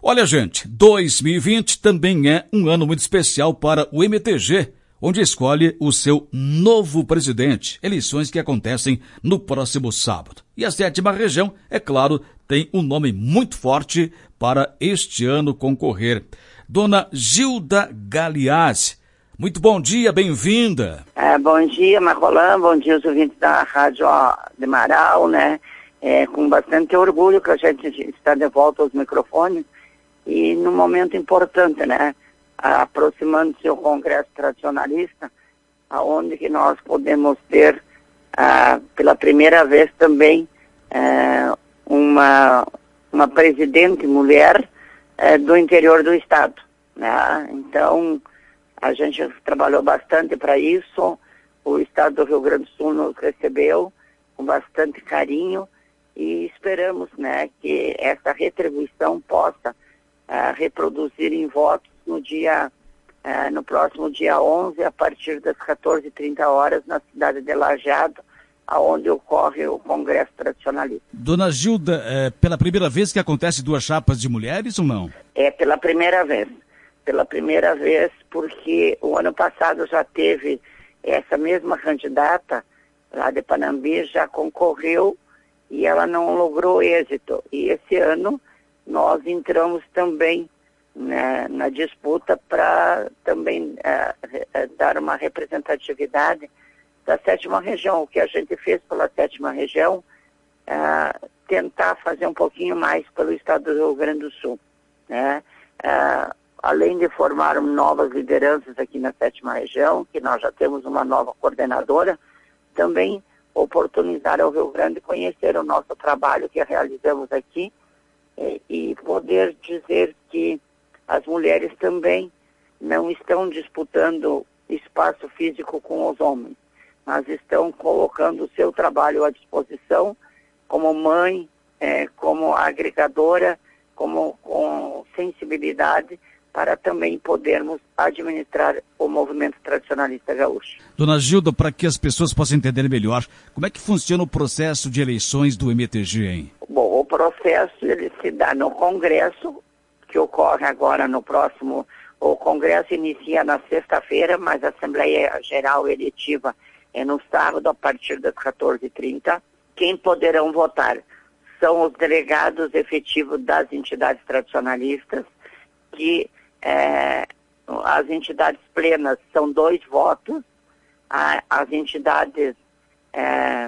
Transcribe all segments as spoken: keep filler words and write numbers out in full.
Olha, gente, dois mil e vinte também é um ano muito especial para o M T G, onde escolhe o seu novo presidente, eleições que acontecem no próximo sábado. E a sétima região, é claro, tem um nome muito forte para este ano concorrer. Dona Gilda Galeazzi, muito bom dia, bem-vinda. É, bom dia, Marrolan, bom dia aos ouvintes da Rádio de Marau, né? É, com bastante orgulho que a gente está de volta aos microfones e num momento importante, né? Aproximando-se o Congresso Tradicionalista, aonde que nós podemos ter, ah, pela primeira vez também, ah, uma, uma presidente mulher ah, do interior do Estado, né? Então, a gente trabalhou bastante para isso, o Estado do Rio Grande do Sul nos recebeu com bastante carinho e esperamos, né, que essa retribuição possa uh, reproduzir em votos no dia, uh, no próximo dia onze, a partir das quatorze e trinta horas, na cidade de Lajeado, aonde ocorre o Congresso Tradicionalista. Dona Gilda, é pela primeira vez que acontece duas chapas de mulheres ou não? É pela primeira vez. Pela primeira vez, porque o ano passado já teve essa mesma candidata, lá de Panambi, já concorreu e ela não logrou êxito. E esse ano nós entramos também, né, na disputa para também uh, dar uma representatividade da sétima região. O que a gente fez pela sétima região, uh, tentar fazer um pouquinho mais pelo estado do Rio Grande do Sul, né? Uh, além de formar novas lideranças aqui na sétima região, que nós já temos uma nova coordenadora, também oportunizar ao Rio Grande conhecer o nosso trabalho que realizamos aqui e, e poder dizer que as mulheres também não estão disputando espaço físico com os homens, mas estão colocando o seu trabalho à disposição como mãe, é, como agregadora, como com sensibilidade, para também podermos administrar o movimento tradicionalista gaúcho. Dona Gilda, para que as pessoas possam entender melhor, como é que funciona o processo de eleições do M T G, hein? Bom, o processo ele se dá no Congresso, que ocorre agora no próximo... O Congresso inicia na sexta-feira, mas a Assembleia Geral Eletiva é no sábado, a partir das quatorze e trinta. Quem poderão votar são os delegados efetivos das entidades tradicionalistas, que É, as entidades plenas são dois votos, a, as entidades é,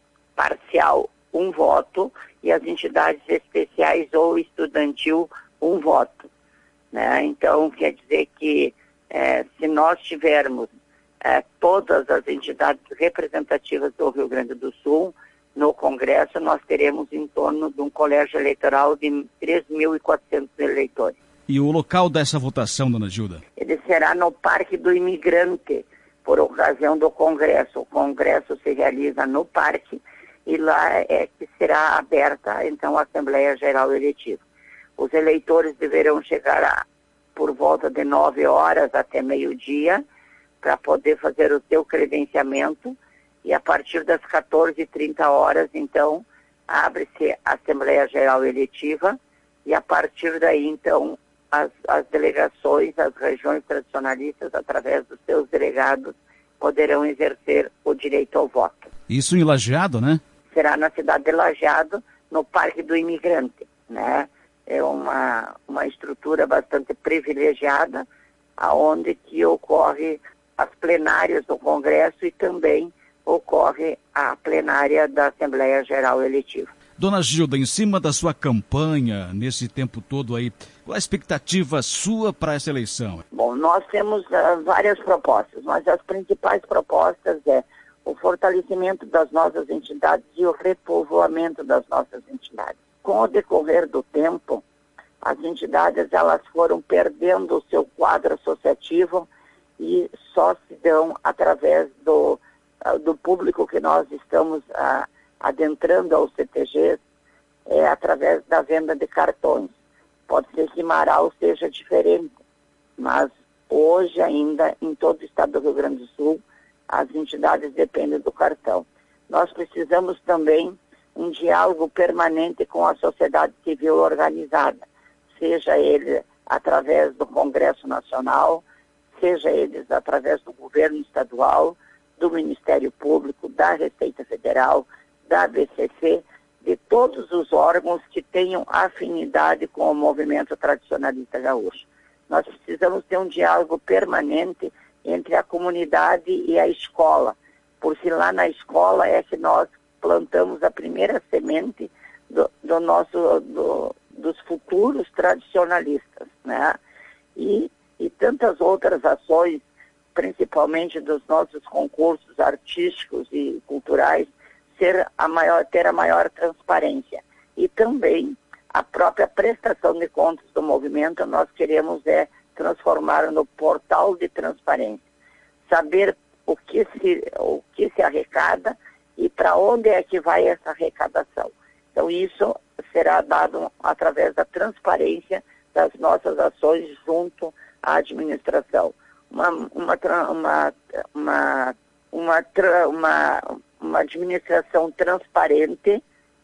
parcial, um voto, e as entidades especiais ou estudantil, um voto, né? Então, quer dizer que é, se nós tivermos é, todas as entidades representativas do Rio Grande do Sul no Congresso, nós teremos em torno de um colégio eleitoral de três mil e quatrocentos eleitores. E o local dessa votação, Dona Gilda? Ele será no Parque do Imigrante, por ocasião do Congresso. O Congresso se realiza no Parque e lá é que será aberta, então, a Assembleia Geral Eletiva. Os eleitores deverão chegar a, por volta de nove horas até meio-dia para poder fazer o seu credenciamento e a partir das quatorze e trinta horas, então, abre-se a Assembleia Geral Eletiva e a partir daí, então, As, as delegações, as regiões tradicionalistas, através dos seus delegados, poderão exercer o direito ao voto. Isso em Lajeado, né? Será na cidade de Lajeado, no Parque do Imigrante, né? É uma, uma estrutura bastante privilegiada, aonde que ocorre as plenárias do Congresso e também ocorre a plenária da Assembleia Geral Eletiva. Dona Gilda, em cima da sua campanha, nesse tempo todo aí, qual a expectativa sua para essa eleição? Bom, nós temos uh, várias propostas, mas as principais propostas é o fortalecimento das nossas entidades e o repovoamento das nossas entidades. Com o decorrer do tempo, as entidades elas foram perdendo o seu quadro associativo e só se dão através do, uh, do público que nós estamos uh, adentrando aos C T Gs, é através da venda de cartões. Pode ser que Marau seja diferente, mas hoje ainda em todo o estado do Rio Grande do Sul, as entidades dependem do cartão. Nós precisamos também um diálogo permanente com a sociedade civil organizada, seja ele através do Congresso Nacional, seja eles através do governo estadual, do Ministério Público, da Receita Federal, da B C C, de todos os órgãos que tenham afinidade com o movimento tradicionalista gaúcho. Nós precisamos ter um diálogo permanente entre a comunidade e a escola, porque lá na escola é que nós plantamos a primeira semente do, do nosso, do, dos futuros tradicionalistas, né? E, e tantas outras ações, principalmente dos nossos concursos artísticos e culturais, ser a maior, ter a maior transparência. E também a própria prestação de contas do movimento, nós queremos é transformar no portal de transparência. Saber o que se, o que se arrecada e para onde é que vai essa arrecadação. Então isso será dado através da transparência das nossas ações junto à administração. Uma, uma, uma, uma, uma, uma, uma administração transparente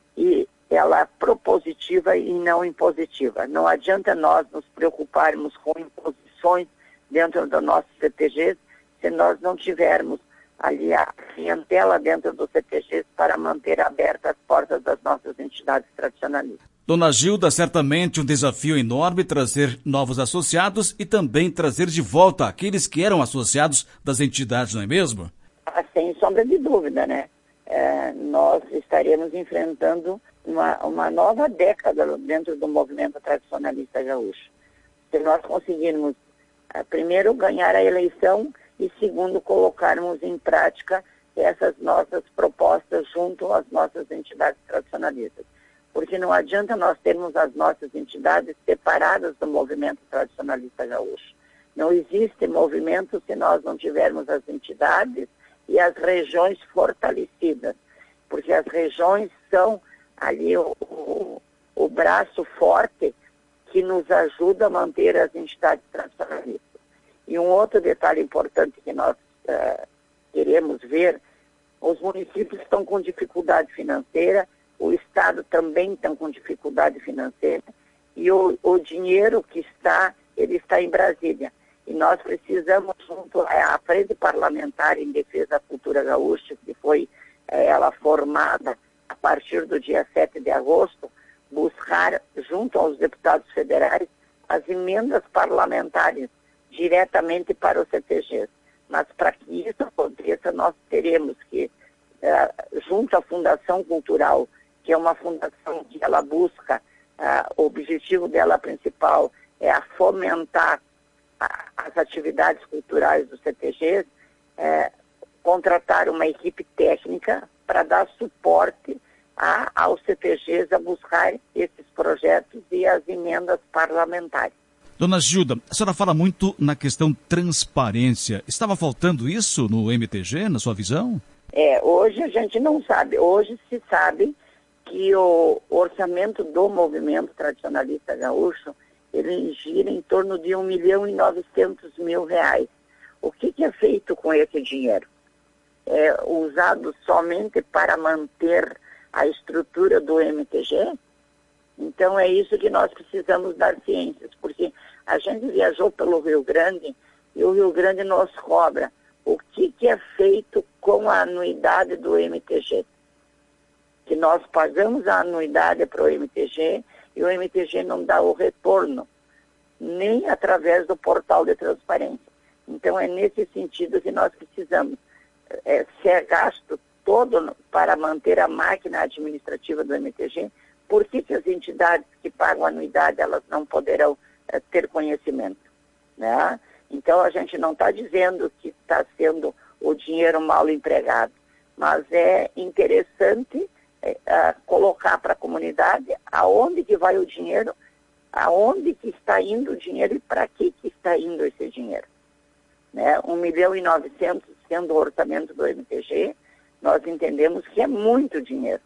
e ela propositiva e não impositiva. Não adianta nós nos preocuparmos com imposições dentro do nosso C T G se nós não tivermos ali a clientela dentro do C T G para manter abertas as portas das nossas entidades tradicionalistas. Dona Gilda, certamente um desafio enorme trazer novos associados e também trazer de volta aqueles que eram associados das entidades, não é mesmo? Ah, sem sombra de dúvida, né? É, nós estaremos enfrentando uma, uma nova década dentro do movimento tradicionalista gaúcho. Se nós conseguirmos, é, primeiro, ganhar a eleição e, segundo, colocarmos em prática essas nossas propostas junto às nossas entidades tradicionalistas. Porque não adianta nós termos as nossas entidades separadas do movimento tradicionalista gaúcho. Não existe movimento se nós não tivermos as entidades e as regiões fortalecidas, porque as regiões são ali o, o, o braço forte que nos ajuda a manter as entidades tradicionalistas. E um outro detalhe importante que nós uh, queremos ver, os municípios estão com dificuldade financeira, o Estado também está com dificuldade financeira e o, o dinheiro que está, ele está em Brasília. E nós precisamos, junto à Frente Parlamentar em Defesa da Cultura Gaúcha, que foi eh, ela formada a partir do dia sete de agosto, buscar, junto aos deputados federais, as emendas parlamentares diretamente para os C T Gs. Mas para que isso aconteça, nós teremos que, eh, junto à Fundação Cultural, que é uma fundação que ela busca, uh, o objetivo dela principal é a fomentar a, as atividades culturais do C T G, é, contratar uma equipe técnica para dar suporte a, aos C T Gs a buscar esses projetos e as emendas parlamentares. Dona Gilda, a senhora fala muito na questão transparência. Estava faltando isso no M T G, na sua visão? É, hoje a gente não sabe. Hoje se sabe que o orçamento do movimento tradicionalista gaúcho, ele gira em torno de um milhão e novecentos mil reais. O que, que é feito com esse dinheiro? É usado somente para manter a estrutura do M T G? Então é isso que nós precisamos dar ciências, porque a gente viajou pelo Rio Grande e o Rio Grande nos cobra o que, que é feito com a anuidade do M T G. Que nós pagamos a anuidade para o M T G e o M T G não dá o retorno, nem através do portal de transparência. Então é nesse sentido que nós precisamos. É, se é gasto todo para manter a máquina administrativa do M T G, por que, que as entidades que pagam anuidade elas não poderão é, ter conhecimento? Né? Então a gente não está dizendo que está sendo o dinheiro mal empregado, mas é interessante Uh, colocar para a comunidade aonde que vai o dinheiro, aonde que está indo o dinheiro e para que que está indo esse dinheiro. Né? Um milhão e novecentos sendo o orçamento do M T G, nós entendemos que é muito dinheiro,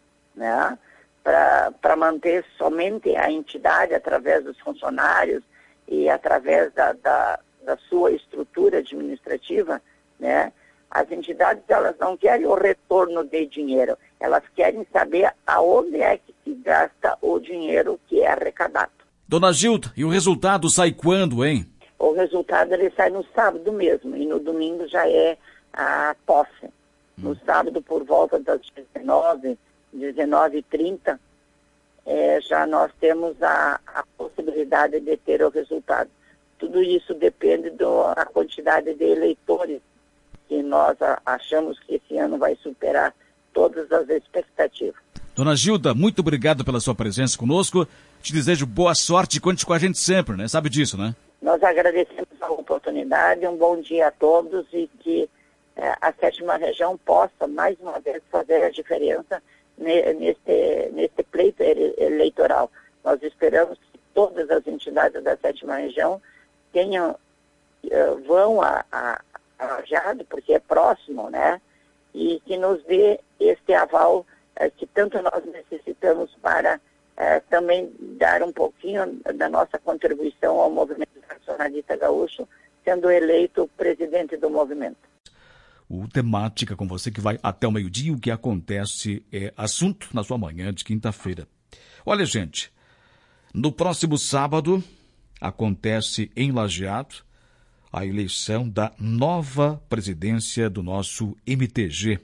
né? Para manter somente a entidade através dos funcionários e através da, da, da sua estrutura administrativa, né? As entidades, elas não querem o retorno de dinheiro, elas querem saber aonde é que se gasta o dinheiro que é arrecadado. Dona Gilda, e o resultado sai quando, hein? O resultado ele sai no sábado mesmo, e no domingo já é a posse. No hum. sábado, por volta das dezenove, dezenove e trinta, é, já nós temos a, a possibilidade de ter o resultado. Tudo isso depende da quantidade de eleitores, que nós a, achamos que esse ano vai superar todas as expectativas. Dona Gilda, muito obrigado pela sua presença conosco. Te desejo boa sorte e conte com a gente sempre, né? Sabe disso, né? Nós agradecemos a oportunidade, um bom dia a todos e que eh, a sétima região possa, mais uma vez, fazer a diferença ne, neste, neste pleito eleitoral. Nós esperamos que todas as entidades da sétima região tenham, eh, vão a, a, a Jade, porque é próximo, né? E que nos dê este aval eh, que tanto nós necessitamos para eh, também dar um pouquinho da nossa contribuição ao movimento tradicionalista gaúcho, sendo eleito presidente do movimento. O Temática com você que vai até o meio-dia, o que acontece é assunto na sua manhã de quinta-feira. Olha, gente, no próximo sábado acontece em Lajeado a eleição da nova presidência do nosso M T G.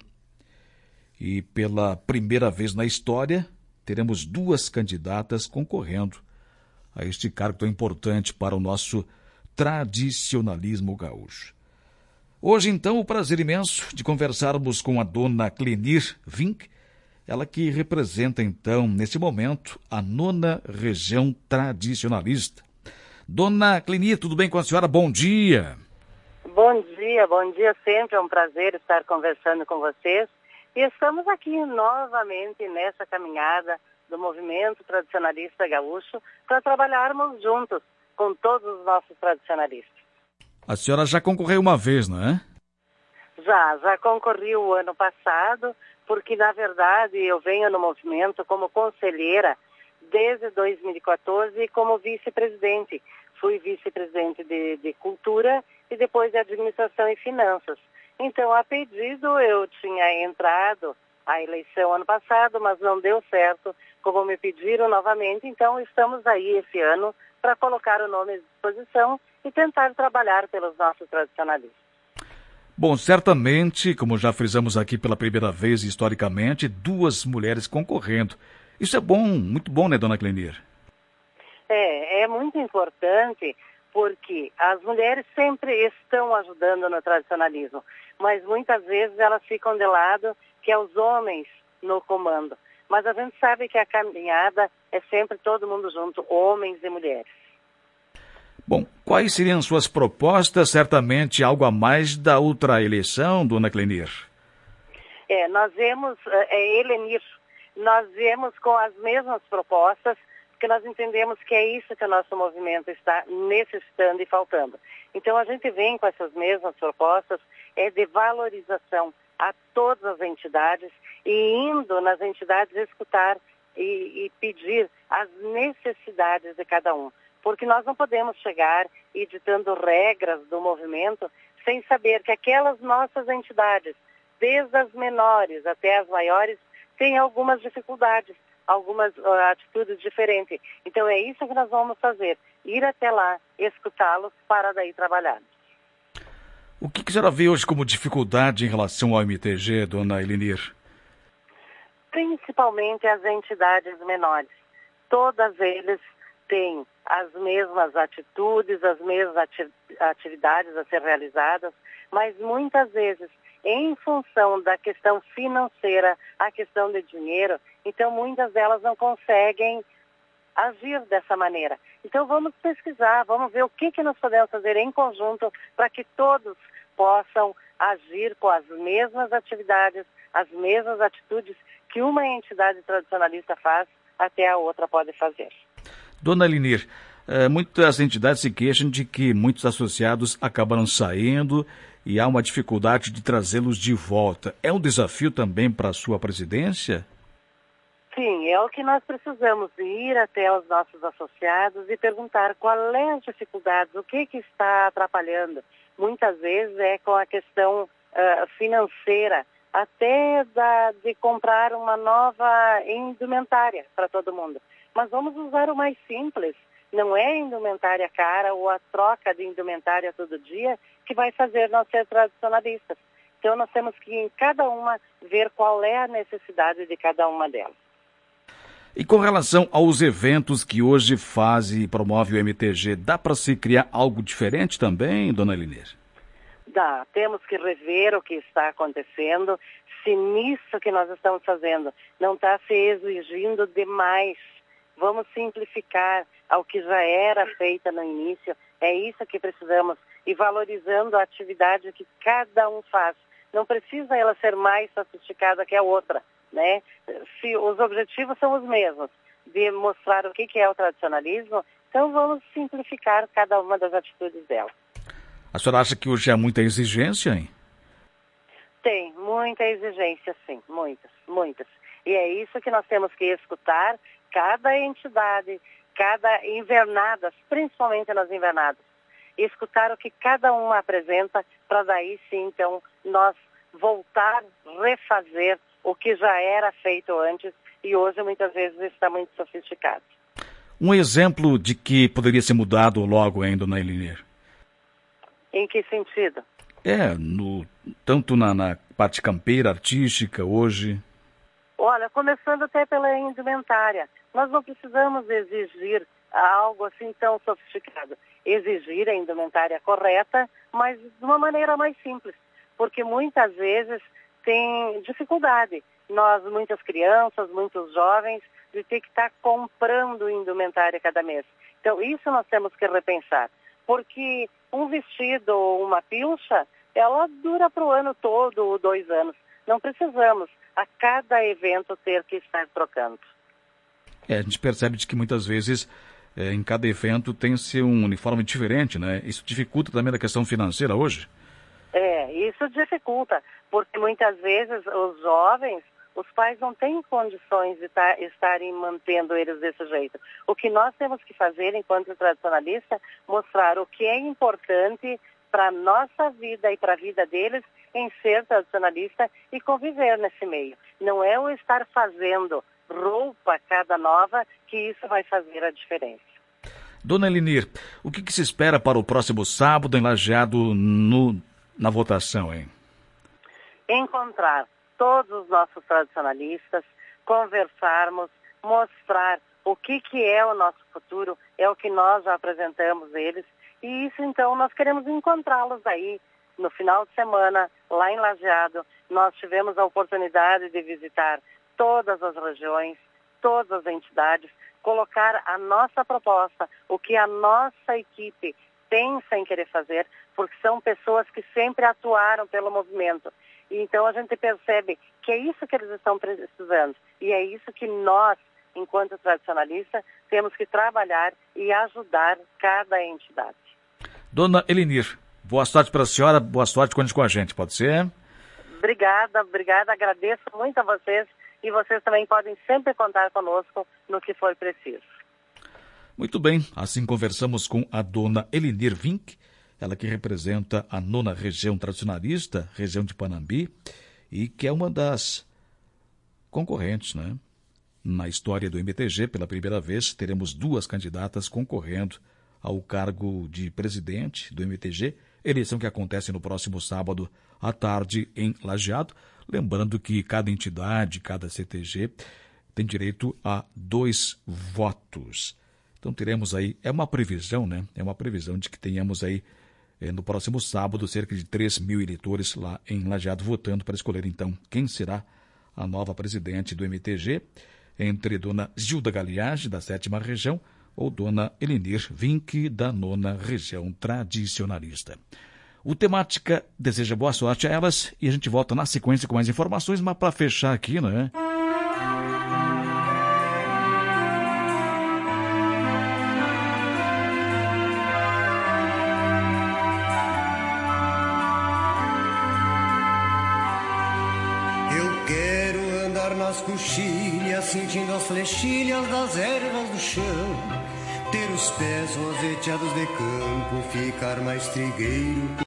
E pela primeira vez na história, teremos duas candidatas concorrendo a este cargo tão importante para o nosso tradicionalismo gaúcho. Hoje, então, o prazer imenso de conversarmos com a dona Clenir Vink, ela que representa, então, nesse momento, a nona região tradicionalista. Dona Clenir, tudo bem com a senhora? Bom dia. Bom dia, bom dia sempre. É um prazer estar conversando com vocês. E estamos aqui novamente nessa caminhada do movimento tradicionalista gaúcho para trabalharmos juntos com todos os nossos tradicionalistas. A senhora já concorreu uma vez, não é? Já, já concorri o ano passado, porque na verdade eu venho no movimento como conselheira desde dois mil e quatorze como vice-presidente. Fui vice-presidente de, de Cultura e depois de Administração e Finanças. Então, a pedido, eu tinha entrado à eleição ano passado, mas não deu certo, como me pediram novamente. Então, estamos aí esse ano para colocar o nome à disposição e tentar trabalhar pelos nossos tradicionalistas. Bom, certamente, como já frisamos aqui pela primeira vez historicamente, duas mulheres concorrendo. Isso é bom, muito bom, né, dona Clenir? É, é muito importante, porque as mulheres sempre estão ajudando no tradicionalismo, mas muitas vezes elas ficam de lado, que é os homens no comando. Mas a gente sabe que a caminhada é sempre todo mundo junto, homens e mulheres. Bom, quais seriam suas propostas? Certamente algo a mais da outra eleição, dona Clenir? É, nós vemos, é Helenir, nós viemos com as mesmas propostas, porque nós entendemos que é isso que o nosso movimento está necessitando e faltando. Então a gente vem com essas mesmas propostas, é de valorização a todas as entidades e indo nas entidades escutar e, e pedir as necessidades de cada um. Porque nós não podemos chegar e ditando regras do movimento sem saber que aquelas nossas entidades, desde as menores até as maiores, têm algumas dificuldades, algumas uh, atitudes diferentes. Então é isso que nós vamos fazer, ir até lá, escutá-los para daí trabalharmos. O que, que a senhora vê hoje como dificuldade em relação ao M T G, dona Helenir? Principalmente as entidades menores. Todas eles têm as mesmas atitudes, as mesmas ati- atividades a ser realizadas, mas muitas vezes, em função da questão financeira, a questão de dinheiro, então muitas delas não conseguem agir dessa maneira. Então vamos pesquisar, vamos ver o que, que nós podemos fazer em conjunto para que todos possam agir com as mesmas atividades, as mesmas atitudes que uma entidade tradicionalista faz, até a outra pode fazer. Dona Helenir, eh, muitas entidades se queixam de que muitos associados acabaram saindo e há uma dificuldade de trazê-los de volta. É um desafio também para a sua presidência? Sim, é o que nós precisamos, ir até os nossos associados e perguntar qual é as dificuldades, o que, que está atrapalhando. Muitas vezes é com a questão uh, financeira, até da, de comprar uma nova indumentária para todo mundo. Mas vamos usar o mais simples Não é a indumentária cara ou a troca de indumentária todo dia que vai fazer nós ser tradicionalistas. Então nós temos que em cada uma ver qual é a necessidade de cada uma delas. E com relação aos eventos que hoje faz e promove o M T G, dá para se criar algo diferente também, dona Elenir? Dá, temos que rever o que está acontecendo, se nisso que nós estamos fazendo não está se exigindo demais. Vamos simplificar ao que já era feita no início, é isso que precisamos, e valorizando a atividade que cada um faz. Não precisa ela ser mais sofisticada que a outra, né? Se os objetivos são os mesmos, de mostrar o que é o tradicionalismo, então vamos simplificar cada uma das atitudes dela. A senhora acha que hoje há muita exigência, hein? Tem, muita exigência, sim, muitas, muitas. E é isso que nós temos que escutar, cada entidade, cada invernadas, principalmente nas invernadas, escutar o que cada uma apresenta, para daí sim, então, nós voltar, refazer o que já era feito antes e hoje muitas vezes está muito sofisticado. Um exemplo de que poderia ser mudado logo ainda, dona Elenir? Em que sentido? É, no, tanto na, na parte campeira, artística, hoje. Olha, começando até pela indumentária, nós não precisamos exigir algo assim tão sofisticado. Exigir a indumentária correta, mas de uma maneira mais simples, porque muitas vezes tem dificuldade. Nós, muitas crianças, muitos jovens, de ter que estar comprando indumentária cada mês. Então, isso nós temos que repensar, porque um vestido ou uma pilcha, ela dura para o ano todo, ou dois anos. Não precisamos a cada evento ter que estar trocando. É, a gente percebe de que muitas vezes é, em cada evento tem-se um uniforme diferente, né? Isso dificulta também a questão financeira hoje? É, isso dificulta, porque muitas vezes os jovens, os pais não têm condições de tar, estarem mantendo eles desse jeito. O que nós temos que fazer enquanto tradicionalista, mostrar o que é importante para a nossa vida e para a vida deles em ser tradicionalista e conviver nesse meio. Não é o estar fazendo roupa cada nova que isso vai fazer a diferença. Dona Elenir, o que, que se espera para o próximo sábado em Lajeado no, na votação, hein? Encontrar todos os nossos tradicionalistas, conversarmos, mostrar o que, que é o nosso futuro, é o que nós já apresentamos eles, e isso então nós queremos encontrá-los aí no final de semana, lá em Lajeado. Nós tivemos a oportunidade de visitar todas as regiões, todas as entidades, colocar a nossa proposta, o que a nossa equipe pensa em querer fazer, porque são pessoas que sempre atuaram pelo movimento. E então a gente percebe que é isso que eles estão precisando. E é isso que nós, enquanto tradicionalistas, temos que trabalhar e ajudar cada entidade. Dona Elenir, boa sorte para a senhora, boa sorte com a gente, pode ser? Obrigada, obrigada, agradeço muito a vocês e vocês também podem sempre contar conosco no que for preciso. Muito bem, assim conversamos com a dona Elenir Vink, ela que representa a nona região tradicionalista, região de Panambi, e que é uma das concorrentes, né? Na história do M T G, pela primeira vez, teremos duas candidatas concorrendo ao cargo de presidente do M T G, eleição que acontece no próximo sábado à tarde em Lajeado. Lembrando que cada entidade, cada C T G, tem direito a dois votos. Então teremos aí, é uma previsão, né? É uma previsão de que tenhamos aí eh, no próximo sábado cerca de três mil eleitores lá em Lajeado votando para escolher então quem será a nova presidente do M T G, entre dona Gilda Galiage, da sétima região, ou dona Elenir Vink, da nona região tradicionalista. O Temática deseja boa sorte a elas e a gente volta na sequência com mais informações, mas para fechar aqui, né? Eu quero andar nas coxilhas, sentindo as flechilhas das ervas do chão, ter os pés roseteados de campo, ficar mais trigueiro